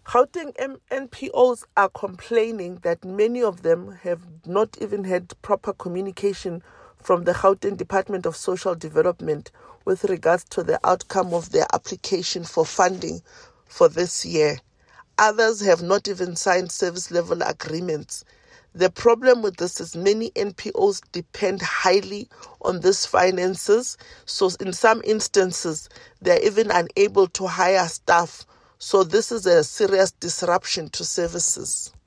Gauteng NPOs are complaining that many of them have not even had proper communication from the Gauteng Department of Social Development with regards to the outcome of their application for funding for this year. Others have not even signed service level agreements. The problem with this is many NPOs depend highly on these finances. So in some instances, they're even unable to hire staff. So this is a serious disruption to services.